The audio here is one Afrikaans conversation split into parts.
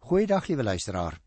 Goeiedag, liewe luisteraar.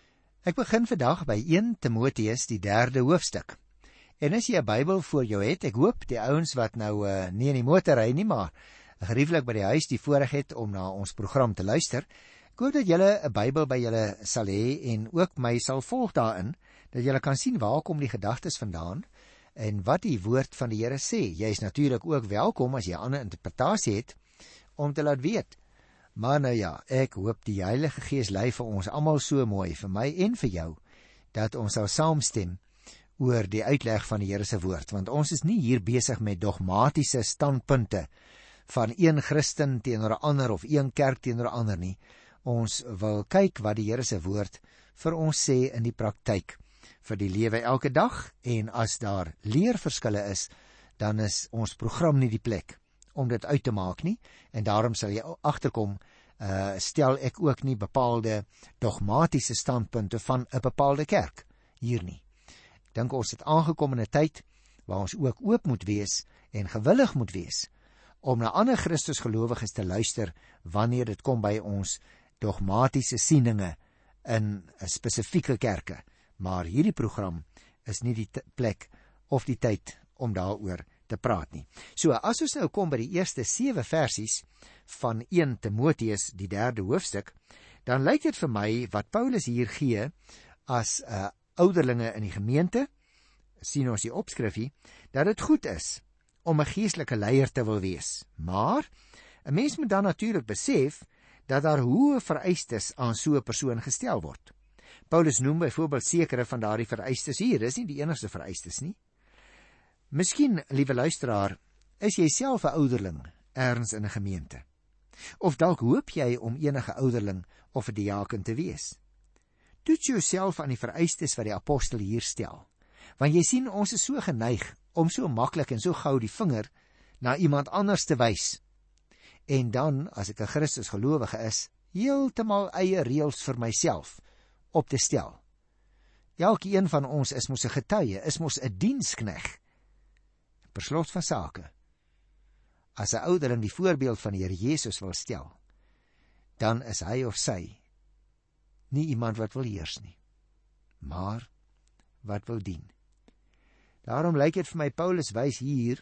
Ek begin vandag by 1 Timoteus, die 3de hoofstuk. En as jy 'n Bybel voor jou het, ek hoop die ouens wat nou nie in die motor ry nie, maar gerieflik by die huis die voorreg het om na ons program te luister. Ek hoop dat julle 'n Bybel by julle sal hê en ook my sal volg daarin, dat julle kan sien waar kom die gedagtes vandaan en wat die woord van die Here sê. Jy is natuurlik ook welkom as jy 'n ander interpretasie het om te laat weet. Maar nou ja, ek hoop die Heilige Gees lei vir ons almal so mooi, vir my en vir jou, dat ons sal saamstem oor die uitleg van die Here se woord, want ons is nie hier besig met dogmatiese standpunte van een Christen teenoor 'n ander of een kerk teenoor 'n ander nie. Ons wil kyk wat die Here se woord vir ons sê in die praktyk vir die lewe elke dag, en as daar leerverskille is, dan is ons program nie die plek om dit uit te maak nie, en daarom sal jy agterkom, stel ek ook nie bepaalde dogmatiese standpunte van 'n bepaalde kerk hier nie. Ek dink ons het aangekom in 'n tyd waar ons ook oop moet wees en gewillig moet wees om na ander Christusgelowiges te luister wanneer dit kom by ons dogmatiese sieninge in spesifieke kerke. Maar hierdie program is nie die plek of die tyd om daaroor te praat nie. So, as ons nou kom by die eerste 7 versies van 1 Timoteus, die 3de hoofstuk, dan lyk dit vir my wat Paulus hier gee as ouderlinge in die gemeente, sien ons die opskrifie, dat dit goed is om 'n geestelike leier te wil wees. Maar 'n mens moet dan natuurlik besef dat daar hoë vereistes aan so 'n persoon gestel word. Paulus noem byvoorbeeld sekere van daardie vereistes hier, dis nie die enigste vereistes nie. Miskien, liewe luisteraar, is jy self 'n ouderling ergens in 'n gemeente. Of dalk hoop jy om enige ouderling of 'n diaken te wees. Toets jouself aan die vereistes wat die apostel hier stel. Want jy sien, ons is so geneig om so maklik en so gou die vinger na iemand anders te wys. En dan, as ek 'n Christusgelowige is, heeltemal eie reëls vir myself op te stel. Elkeen van ons is mos 'n getuie, is mos 'n dienskneg. Per slot van sake, as 'n ouderling die voorbeeld van die Here Jesus wil stel, dan is hy of sy nie iemand wat wil heers nie, maar wat wil dien. Daarom lyk dit vir my, Paulus wys hier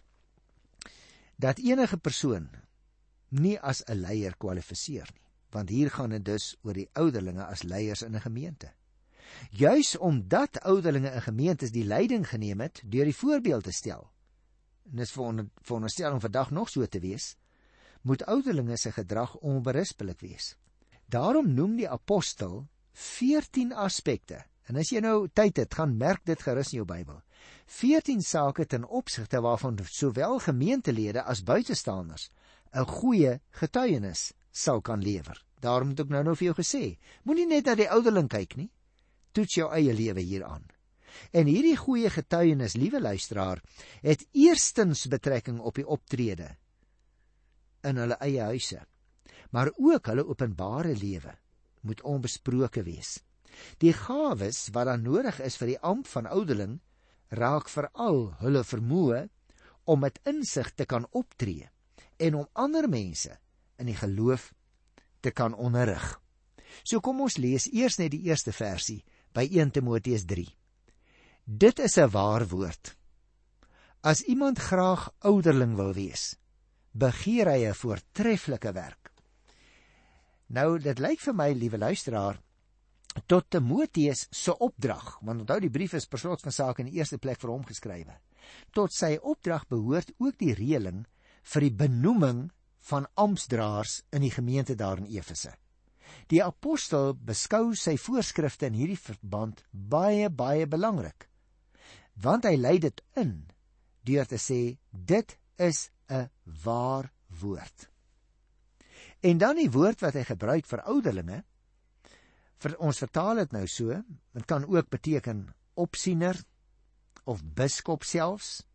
dat enige persoon nie as 'n leier kwalifiseer nie, want hier gaan dit dus oor die ouderlinge as leiers in 'n gemeente. Juis omdat ouderlinge in gemeentes die leiding geneem het deur die voorbeeld te stel, en dit is veronderstel om vandag nog so te wees, moet ouderlinge se gedrag onberispelik wees. Daarom noem die apostel 14 aspekte, en as jy nou tyd het, gaan merk dit gerus in jou Bybel. 14 sake ten opsigte waarvan sowel gemeentelede as buitestanders 'n goeie getuienis sal kan lewer. Daarom het ek nou vir jou gesê, moenie net na die ouderling kyk nie, toets jou eie lewe hieraan. En hierdie goeie getuienis, liewe luisteraar, het eerstens betrekking op die optrede in hulle eie huise, maar ook hulle openbare lewe moet onbesproke wees. Die gawes wat dan nodig is vir die ampt van ouderling, raak veral hulle vermoë om met insig te kan optree en om ander mense in die geloof te kan onderrig. So kom ons lees eers net die eerste versie by 1 Timoteus 3. Dit is 'n waar woord. As iemand graag ouderling wil wees, begeer hy 'n voortreffelike werk. Nou, dit lyk vir my, liewe luisteraar, tot Timoteus se opdrag, want onthou die brief is per slot van sake in die eerste plek vir hom geskrywe. Tot sy opdrag behoort ook die reëling vir die benoeming van amptdraers in die gemeente daar in Efese. Die apostel beskou sy voorskrifte in hierdie verband baie, baie belangrik, want hy lei dit in deur te sê, dit is 'n waar woord. En dan die woord wat hy gebruik vir ouderlinge, ons vertaal dit nou so, dit kan ook beteken opsiener, of biskop selfs,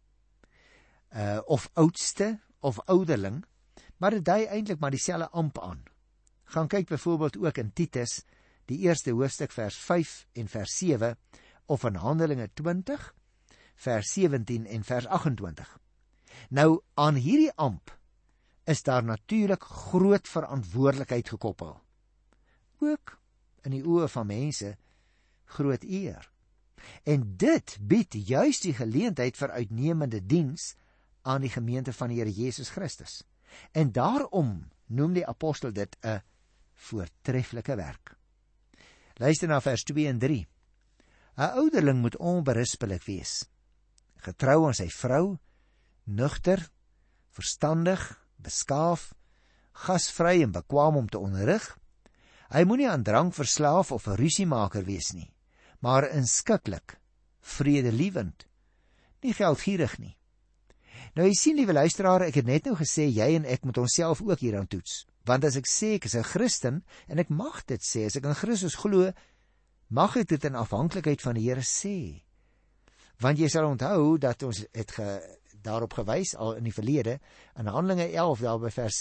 of oudste, of ouderling, maar dit dui eintlik maar dieselfde amp aan. Gaan kyk byvoorbeeld ook in Titus, die eerste hoofstuk vers 5 en vers 7, of in Handelinge 20, vers 17 en vers 28. Nou, aan hierdie amp is daar natuurlik groot verantwoordelikheid gekoppel. Ook in die oë van mense groot eer. En dit bied juis die geleentheid vir uitnemende diens aan die gemeente van die Here Jesus Christus. En daarom noem die apostel dit 'n voortreffelike werk. Luister na vers 2 en 3. 'n ouderling moet onberispelik wees, getrou aan sy vrou, nugter, verstandig, beskaaf, gasvry en bekwaam om te onderrig. Hy moenie aan drank verslaaf of 'n rusiemaker wees nie, maar inskikkelik, vredelievend, nie geldgierig nie. Nou jy sien, liewe luisteraar, ek het net nou gesê, jy en ek moet onsself ook hieraan toets. Want as ek sê ek is 'n Christen, en ek mag dit sê, as ek in Christus glo, mag ek dit in afhanklikheid van die Here sê. Want jy sal onthou dat ons het daarop gewys al in die verlede, in Handelinge 11, daar by vers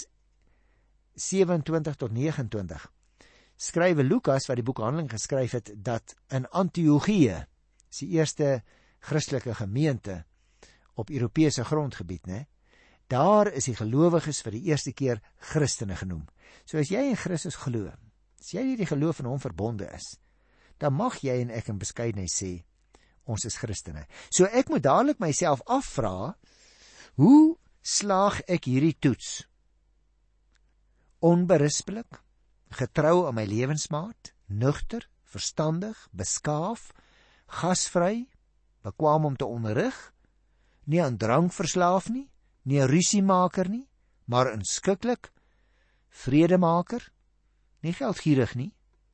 27 tot 29, skrywe Lukas, wat die boek Handelinge geskryf het, dat in Antiochië, die eerste Christelike gemeente op Europese grondgebied, daar is die gelowiges vir die eerste keer Christene genoem. So as jy in Christus glo, as jy die geloof van hom verbonde is, dan mag jy en ek in beskeidenheid sê, ons is Christene. So ek moet dadelik myself afvra, hoe slaag ek hierdie toets? Onberispelik, getrou aan my lewensmaat, nugter, verstandig, beskaaf, gasvry, bekwaam om te onderrig, nie aan drank verslaaf nie, nie 'n rusiemaker nie, maar inskikkelik, vredemaker, nie geldgierig nie.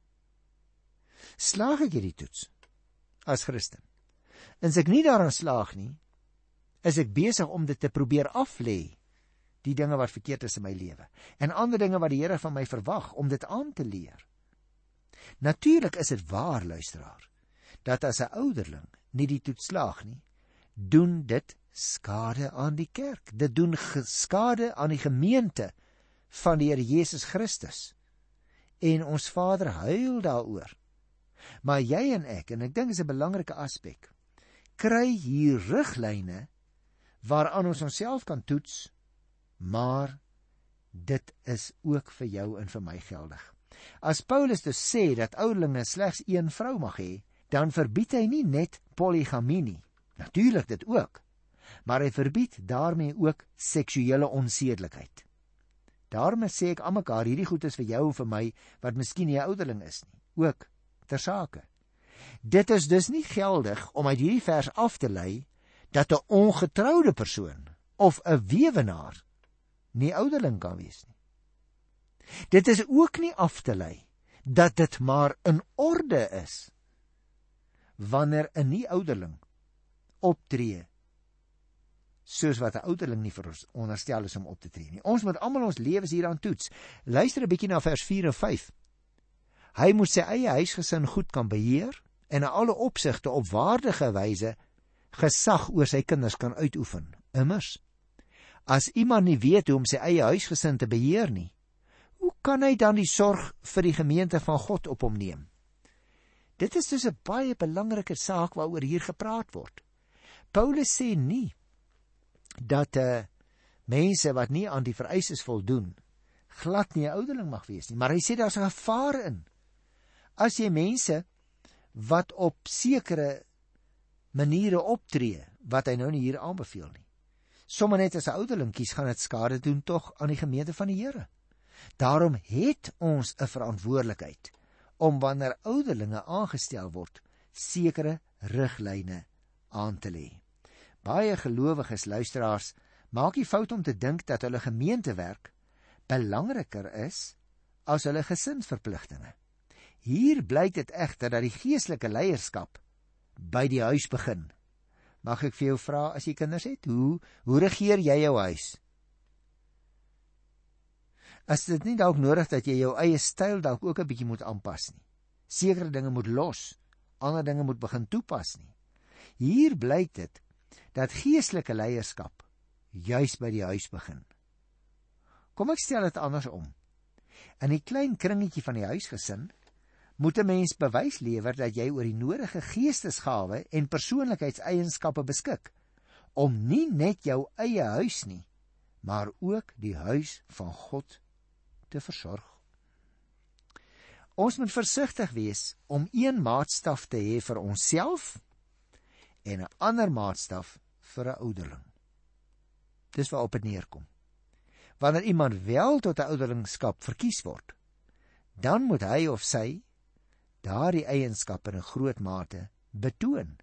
Slaag ek hierdie toets as Christen? En as ek nie daaraan slaag nie, is ek besig om dit te probeer aflê, die dinge wat verkeerd is in my lewe, en ander dinge wat die Here van my verwag, om dit aan te leer. Natuurlik is dit waar, luisteraar, dat as 'n ouderling nie die toets slaag nie, doen dit skade aan die kerk. Dit doen skade aan die gemeente van die Here Jesus Christus. En ons Vader huil daaroor. Maar jy en ek dink dit is 'n belangrike aspek, kry hier riglyne waaraan ons onsself kan toets, maar dit is ook vir jou en vir my geldig. As Paulus dus sê dat ouderlinge slegs een vrou mag hê, dan verbied hy nie net polygamie nie. Natuurlik dit ook, maar hy verbied daarmee ook seksuele onsedelikheid. Daarom sê ek aan mekaar, hierdie goed is vir jou en vir my, wat miskien nie 'n ouderling is nie, ook ter sake. Dit is dus nie geldig om uit hierdie vers af te lei, dat 'n ongetroude persoon, of 'n weewenaar, nie ouderling kan wees nie. Dit is ook nie af te lei, dat dit maar in orde is, wanneer 'n nie-ouderling optree, soos wat 'n ouderling nie veronderstel is om op te tree nie. Ons moet almal ons lewens hieraan toets. Luister 'n bietjie na vers 4 en 5. Hy moet sy eie huisgesin goed kan beheer, en in alle opsigte op waardige wyse gesag oor sy kinders kan uitoefen. Immers, as iemand nie weet hoe om sy eie huisgesin te beheer nie, hoe kan hy dan die sorg vir die gemeente van God op hom neem? Dit is dus 'n baie belangrike saak waaroor hier gepraat word. Paulus sê nie dat mense wat nie aan die vereistes voldoen, glad nie 'n ouderling mag wees nie, maar hy sê daar's 'n gevaar in. As jy mense wat op sekere maniere optree, wat hy nou nie hier aanbeveel nie, sommer net as 'n ouderling kies, gaan dit skade doen tog aan die gemeente van die Here. Daarom het ons 'n verantwoordelikheid om wanneer ouderlinge aangestel word, sekere riglyne aan te lê. Baie gelowiges, luisteraars, maak die fout om te dink dat hulle gemeentewerk belangriker is as hulle gesinsverpligtinge. Hier blyk dit egter dat die geestelike leierskap by die huis begin. Mag ek vir jou vra, as jy kinders het, hoe regeer jy jou huis? Is dit nie dalk nodig dat jy jou eie styl dalk ook 'n bietjie moet aanpas nie? Sekere dinge moet los, ander dinge moet begin toepas nie. Hier blyk dit dat geestelike leierskap juis by die huis begin. Kom ek stel dit andersom. In die klein kringetjie van die huisgesin moet 'n mens bewys lewer dat jy oor die nodige geestesgawe en persoonlikheidseienskappe beskik, om nie net jou eie huis nie, maar ook die huis van God te versorg. ons moet versigtig wees om een maatstaf te hê vir onsself en 'n ander maatstaf vir 'n ouderling. Dis waarop dit neerkom. Wanneer iemand wel tot 'n ouderlingskap verkies word, dan moet hy of sy daardie eienskappe in 'n groot mate betoon.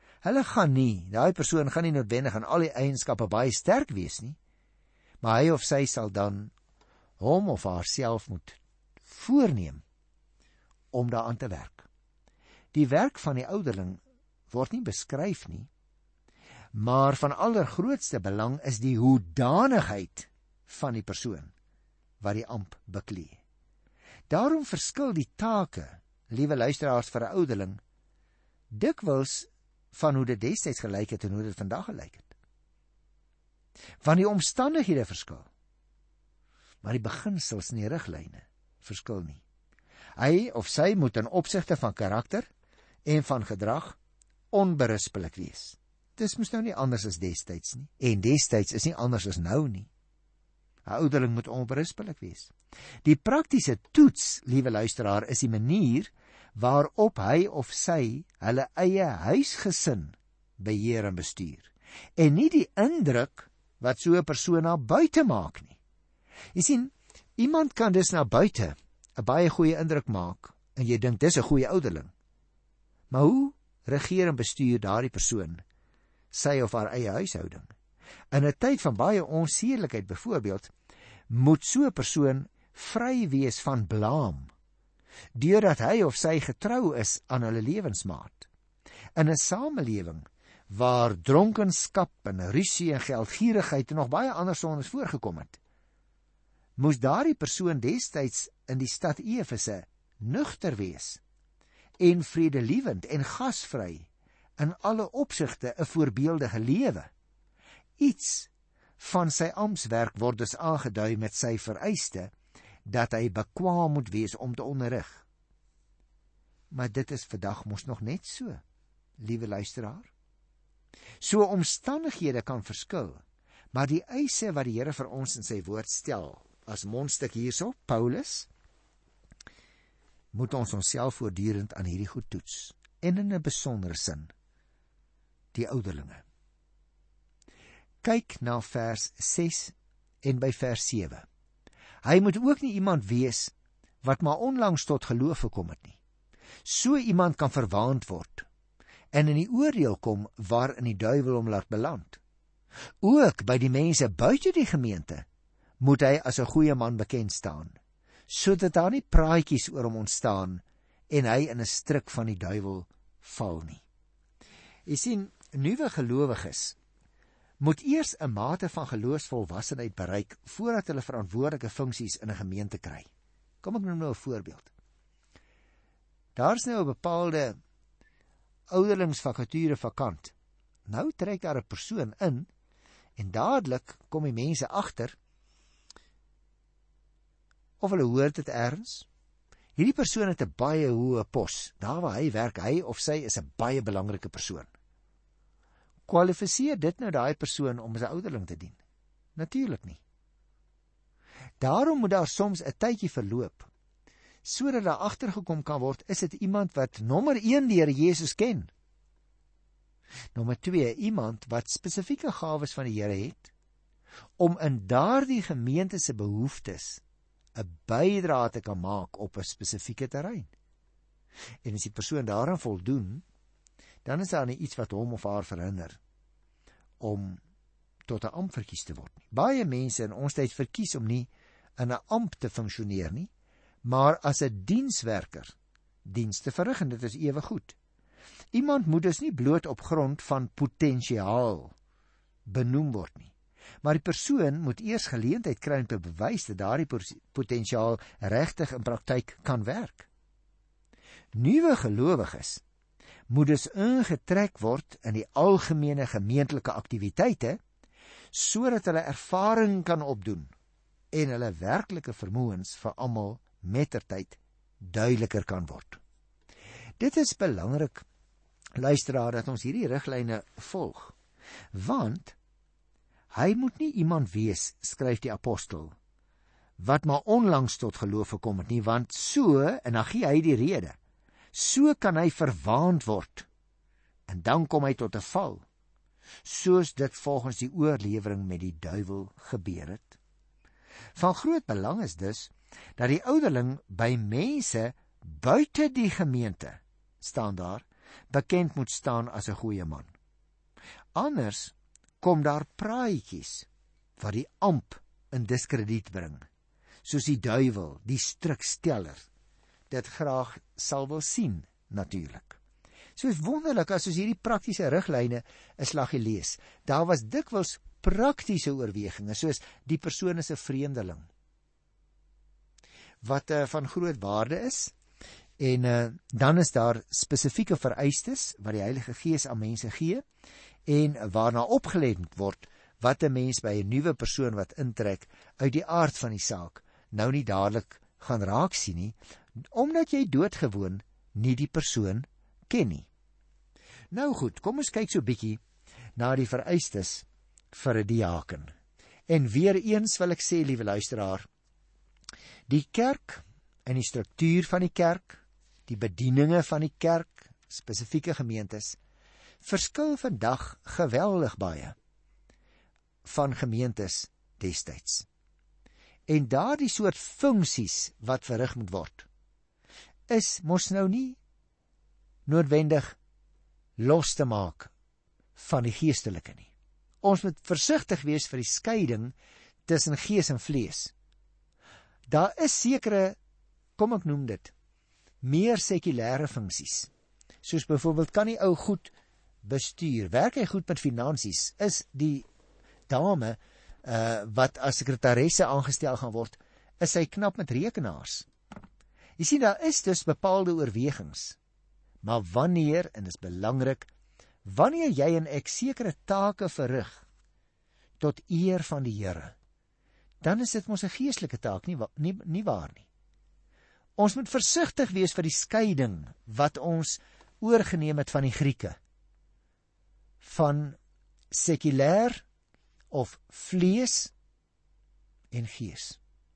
Daai persoon gaan nie noodwendig aan al die eienskappe baie sterk wees nie, maar hy of sy sal dan hom of haarself moet voorneem om daaraan te werk. Die werk van die ouderling word nie beskryf nie, maar van allergrootste belang is die hoedanigheid van die persoon wat die ampt beklee. Daarom verskil die take, liewe luisteraars, vir 'n ouderling dikwels van hoe dit destyds gelyk het en hoe dit vandag gelyk het. Want die omstandighede verskil, maar die beginsels en die riglyne verskil nie. Hy of sy moet in opsigte van karakter en van gedrag onberispelik wees. Dis mos nou nie anders as destyds nie, en destyds is nie anders as nou nie. 'n Ouderling moet onberispelik wees. Die praktiese toets, liewe luisteraar, is die manier waarop hy of sy hulle eie huisgesin beheer en bestuur, en nie die indruk wat so 'n persoon na buite maak nie. Jy sien, iemand kan dus na buite 'n baie goeie indruk maak, en jy dink dis 'n goeie ouderling. Maar hoe regeer en bestuur daardie persoon sy of haar eie huishouding? In 'n tyd van baie onsedelikheid byvoorbeeld, moet so 'n persoon vry wees van blaam, deurdat hy of sy getrou is aan hulle lewensmaat. In 'n samelewing waar dronkenskap en rusie en geldgierigheid en nog baie ander sondes voorgekom het, moes daardie persoon destyds in die stad Efese nugter wees en vredelievend en gasvry, in alle opsigte 'n voorbeeldige lewe. Iets van sy amptswerk word dus aangedui met sy vereiste dat hy bekwaam moet wees om te onderrig. Maar dit is vandag mos nog net so, liewe luisteraar. So omstandighede kan verskil, maar die eise wat die Here vir ons in sy woord stel, as mondstuk hierso, Paulus, moet ons onsself voortdurend aan hierdie goed toets, en in 'n besondere sin, die ouderlinge. Kyk na vers 6 en by vers 7. Hy moet ook nie iemand wees wat maar onlangs tot geloof gekom het nie. So iemand kan verwaand word en in die oordeel kom waarin die duiwel hom laat beland. Ook by die mense buite die gemeente moet hy as 'n goeie man bekend staan, sodat daar nie praatjies oor hom ontstaan en hy in 'n struik van die duiwel val nie. Jy sien, nuwe gelowiges moet eers 'n mate van geloofsvolwassenheid bereik voordat hulle verantwoordelike funksies in 'n gemeente kry. Kom ek noem nou 'n voorbeeld. Daar's nou 'n bepaalde ouderlingsvakature vakant. Nou trek daar 'n persoon in en dadelik kom die mense agter of hulle hoor dit ergens. Hierdie persoon het 'n baie hoë pos. Daar waar hy werk, hy of sy is 'n baie belangrike persoon. Kwalifiseer dit nou daai persoon om as 'n ouderling te dien? Natuurlik nie. Daarom moet daar soms 'n tydjie verloop, sodat daar agtergekom kan word, is dit iemand wat nommer 1 die Here Jesus ken. Nommer 2, iemand wat spesifieke gawes van die Here het, om in daardie gemeente se behoeftes 'n bydrae te kan maak op 'n spesifieke terrein. En as die persoon daaraan voldoen, dan is daar nie iets wat hom of haar verhinder om tot 'n ampt verkies te word nie. Baie mense in ons tyd verkies om nie in 'n ampt te funksioneer nie, maar as 'n dienswerker diens te verrig, en dit is ewe goed. Iemand moet dus nie bloot op grond van potensiaal benoem word nie, maar die persoon moet eers geleentheid kry om te bewys dat daardie potensiaal regtig in praktyk kan werk. Nuwe gelowiges moet dus ingetrek word in die algemene gemeentelike aktiwiteite, sodat hulle ervaring kan opdoen en hulle werklike vermoëns vir almal mettertyd duideliker kan word. Dit is belangrik, luisteraar, dat ons hierdie riglyne volg, want hy moet nie iemand wees, skryf die apostel, wat maar onlangs tot geloof gekom het nie, want so, en dan gee hy die rede, so kan hy verwaand word, en dan kom hy tot 'n val, soos dit volgens die oorlewering met die duiwel gebeur het. Van groot belang is dus, dat die ouderling by mense buite die gemeente, staan daar, bekend moet staan as 'n goeie man. Anders kom daar praatjies wat die amp in diskrediet bring, soos die duiwel, die striksteller, dit graag sal wil sien, natuurlik. So is wonderlik as ons hierdie praktiese riglyne 'n slaggie lees. Daar was dikwels praktiese oorwegings, soos die persoon is 'n vreemdeling, wat van groot waarde is, en dan is daar spesifieke vereistes wat die Heilige Gees aan mense gee, en waarna opgelet word wat 'n mens by 'n nuwe persoon wat intrek uit die aard van die saak nou nie dadelik gaan raak sien nie, omdat jy doodgewoon nie die persoon ken nie. Nou goed, kom ons kyk so bietjie na die vereistes vir 'n diaken. En weer eens wil ek sê, liewe luisteraar, die kerk en die struktuur van die kerk, die bedieninge van die kerk, spesifieke gemeentes, verskil vandag geweldig baie van gemeentes destyds. En daardie soort funksies wat verrig moet word, is mos nou nie noodwendig los te maak van die geestelike nie. Ons moet versigtig wees vir die skeiding tussen gees en vlees. Daar is sekere, kom ek noem dit, meer sekulêre funksies, soos byvoorbeeld, kan die ou goed bestuur, werk hy goed met finansies, is die dame wat as sekretaresse aangestel gaan word, is hy knap met rekenaars. Jy sien, daar is dus bepaalde oorwegings, maar wanneer, en dit is belangrik, wanneer jy en ek sekere take verrig tot eer van die Here, dan is dit mos 'n geestelike taak, nie waar nie. Ons moet versigtig wees vir die skeiding wat ons oorgeneem het van die Grieke, van sekulêr of vlees en gees.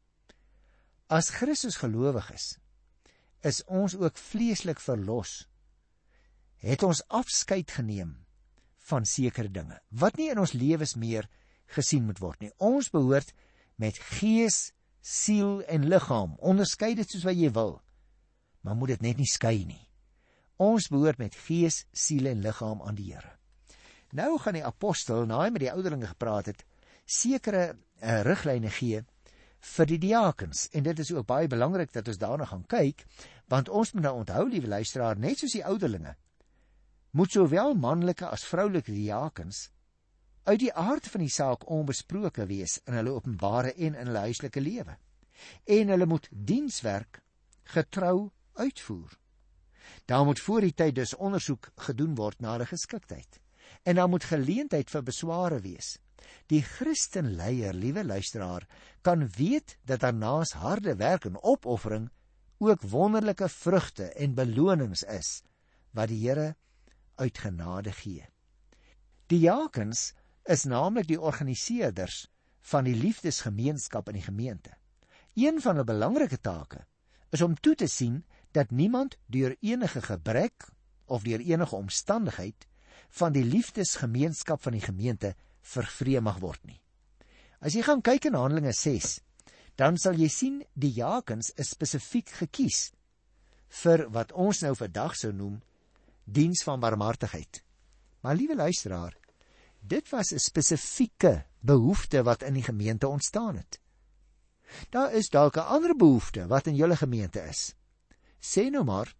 As Christus gelowig is ons ook vleeslik verlos, het ons afskeid geneem van sekere dinge, wat nie in ons lewens meer gesien moet word nie. Ons behoort met gees, siel en liggaam, onderskei dit soos wat jy wil, maar moet dit net nie skei nie. Ons behoort met gees, siel en liggaam aan die Here. Nou gaan die apostel, na hy met die ouderlinge gepraat het, sekere riglyne gee vir die diakens, en dit is ook baie belangrik dat ons daarna gaan kyk, want ons moet nou onthou, liewe luisteraar, net soos die ouderlinge, moet sowel manlike as vroulike diakens uit die aard van die saak onbesproke wees in hulle openbare en in hulle huislike lewe, en hulle moet dienswerk getrou uitvoer. Daar moet voor die tyd dus ondersoek gedoen word na hulle geskiktheid, en daar moet geleentheid vir besware wees. Die Christenleier, liewe luisteraar, kan weet dat daar naas harde werk en opoffering ook wonderlike vrugte en belonings is, wat die Here uit genade gee. Diakens is naamlik die organiseerders van die liefdesgemeenskap in die gemeente. Een van hulle belangrike take is om toe te sien dat niemand deur enige gebrek of deur enige omstandigheid van die liefdesgemeenskap van die gemeente vervreem mag word nie. As jy gaan kyk in Handelinge 6, dan sal jy sien die diakens is spesifiek gekies vir wat ons nou vandag sou noem diens van barmhartigheid. Maar liewe luisteraar, dit was 'n spesifieke behoefte wat in die gemeente ontstaan het. Daar is dalk 'n ander behoefte wat in julle gemeente is. Sê nou maar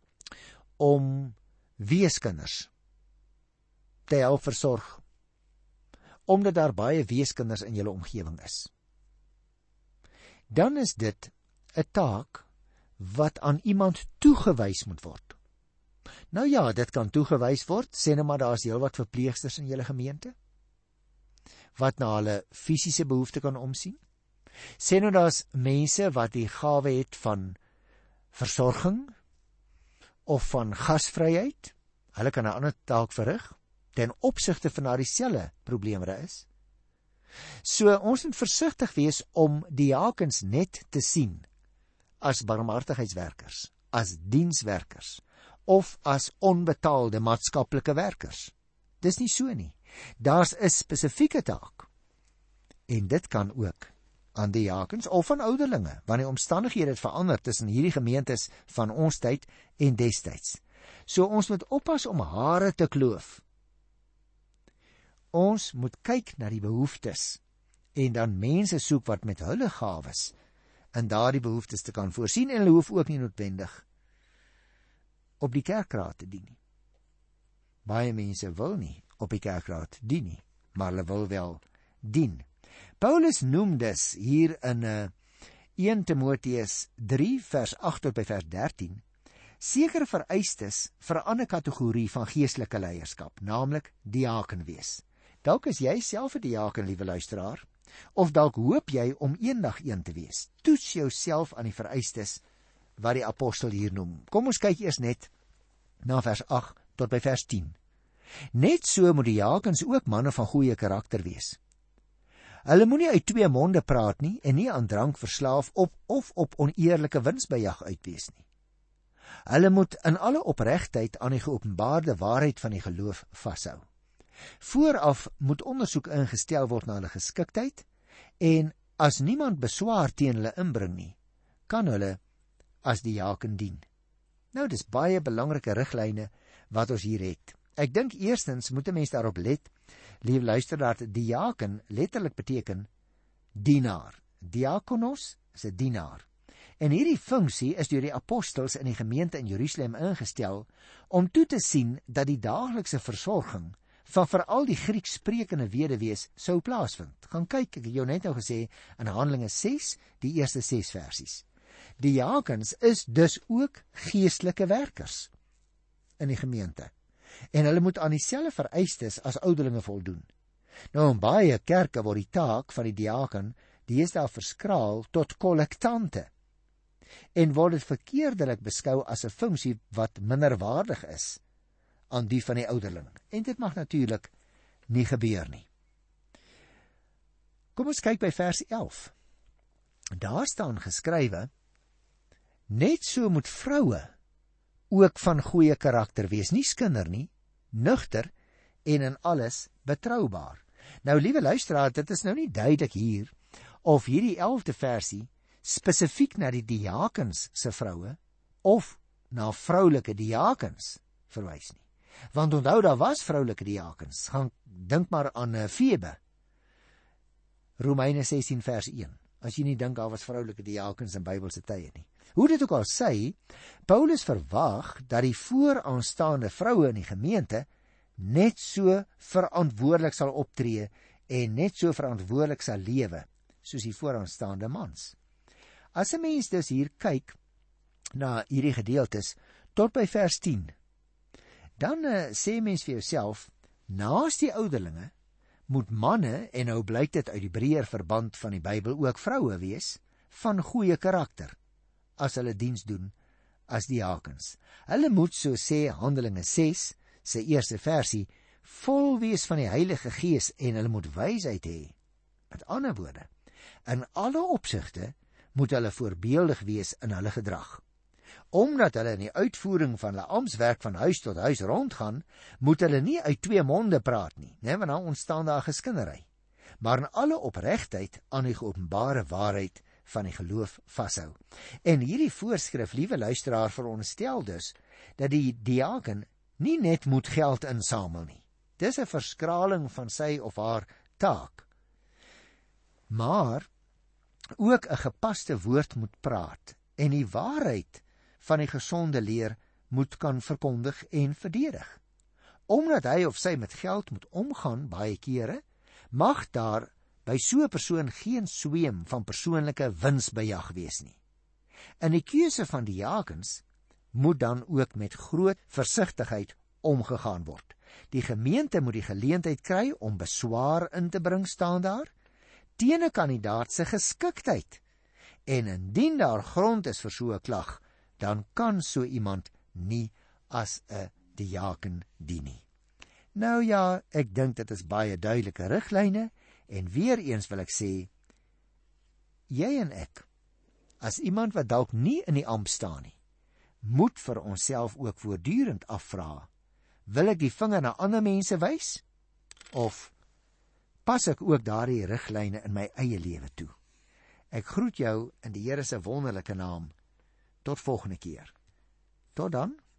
om weeskinders te help versorg, omdat daar baie weeskinders in julle omgewing is. Dan is dit 'n taak wat aan iemand toegewys moet word. Nou ja, dit kan toegewys word, sê nou maar daar is heelwat verpleegsters in julle gemeente, wat na hulle fisiese behoefte kan omsien. Sê nou daar is mense wat die gawe het van versorging, of van gasvryheid, hulle kan 'n ander taak verrig, ten opsigte van daardie dieselfde probleem wat daar is. So ons moet versigtig wees om diakens net te sien as barmhartigheidswerkers, as dienswerkers of as onbetaalde maatskaplike werkers. Dis nie so nie. Daar's 'n spesifieke taak. En dit kan ook aan diakens of aan ouderlinge, want die omstandighede het verander tussen hierdie gemeentes van ons tyd en destyds. So ons moet oppas om hare te kloof. Ons moet kyk na die behoeftes en dan mense soek wat met hulle gawes in daardie behoeftes te kan voorsien, en hulle hoef ook nie noodwendig op die kerkraad te dien nie. Baie mense wil nie op die kerkraad dien nie, maar hulle wil wel dien. Paulus noem dus hier in 1 Timoteus 3 vers 8 tot by vers 13 sekere vereistes vir 'n ander kategorie van geestelike leierskap, naamlik diaken wees. Dalk is jy self 'n diaken, liewe luisteraar, of dalk hoop jy om eendag een te wees. Toets jouself aan die vereistes wat die apostel hier noem. Kom ons kyk eers net na vers 8 tot by vers 10. Net so moet diakens ook manne van goeie karakter wees. Hulle moenie uit twee monde praat nie en nie aan drank verslaaf of op oneerlike winsbejag uitwees nie. Hulle moet in alle opregtheid aan die geopenbaarde waarheid van die geloof vashou. Vooraf moet ondersoek ingestel word na hulle geskiktheid, en as niemand beswaar teen hulle inbring nie, kan hulle as diaken dien. Nou, dis baie belangrike riglyne wat ons hier het. Ek dink eerstens moet 'n mens daarop let, lieve luisteraar, dat diaken letterlik beteken dienaar. Diakonos is 'n dienaar. En hierdie funksie is deur die apostels in die gemeente in Jerusalem ingestel om toe te sien dat die daaglikse versorging van veral die Grieks sprekende weduwees sou plaasvind. Gaan kyk, ek het jou net nou gesê in Handelinge 6, die eerste 6 versies. Diakens is dus ook geestelike werkers in die gemeente, en hulle moet aan dieselfde vereistes as ouderlinge voldoen. Nou, in baie kerke word die taak van die diaken deesdae verskraal tot kollektante, en word dit verkeerdelik beskou as 'n funksie wat minderwaardig is aan die van die ouderling. En dit mag natuurlik nie gebeur nie. Kom ons kyk by vers 11. Daar staan geskrywe, net so moet vroue ook van goeie karakter wees, nie skinder nie, nugter en in alles betroubaar. Nou, liewe luisteraar, dit is nou nie duidelik hier of hierdie 11de versie spesifiek na die diakens se vroue of na vroulike diakens verwys nie. Want onthou, daar was vroulike diakens. Gaan dink maar aan Febe. Romeine 16 vers 1. As jy nie dink daar was vroulike diakens in Bybelse tye nie. Hoe dit ook al sê, Paulus verwag dat die vooraanstaande vroue in die gemeente net so verantwoordelik sal optree en net so verantwoordelik sal lewe soos die vooraanstaande mans. As 'n mens dus hier kyk na hierdie gedeeltes tot by vers 10, dan sê mens vir jouself, naas die ouderlinge moet manne, en nou blyk dit uit die breër verband van die Bybel, ook vroue wees van goeie karakter as hulle diens doen as diakens. Hulle moet, so sê Handelinge 6 se eerste versie, vol wees van die Heilige Gees en hulle moet wysheid hê. Met ander woorde, in alle opsigte moet hulle voorbeeldig wees in hulle gedrag. Omdat hulle in die uitvoering van hulle amptswerk van huis tot huis rondgaan, moet hulle nie uit twee monde praat nie, want dan ontstaan daar geskindery, maar in alle opregtheid aan die geopenbare waarheid van die geloof vashou. En hierdie voorskrif, liewe luisteraar, veronderstel dus dat die diaken nie net moet geld insamel nie. Dis 'n verskraling van sy of haar taak. Maar ook 'n gepaste woord moet praat en die waarheid van die gesonde leer moet kan verkondig en verdedig. Omdat hy of sy met geld moet omgaan baie kere, mag daar by so 'n persoon geen sweem van persoonlike winsbejag wees nie. In die keuse van diakens moet dan ook met groot versigtigheid omgegaan word. Die gemeente moet die geleentheid kry om beswaar in te bring, staan daar, teen 'n kandidaat se geskiktheid. En indien daar grond is vir so 'n klag, dan kan so iemand nie as 'n diaken dien nie. Nou ja, ek dink dit is baie duidelike riglyne, En weer eens wil ek sê, jy en ek, as iemand wat dalk nie in die amp staan nie, moet vir onsself ook voortdurend afvra, wil ek die vinger na ander mense wys, of pas ek ook daardie riglyne in my eie lewe toe? Ek groet jou in die Here se wonderlike naam. Tot volgende keer. Tot dan.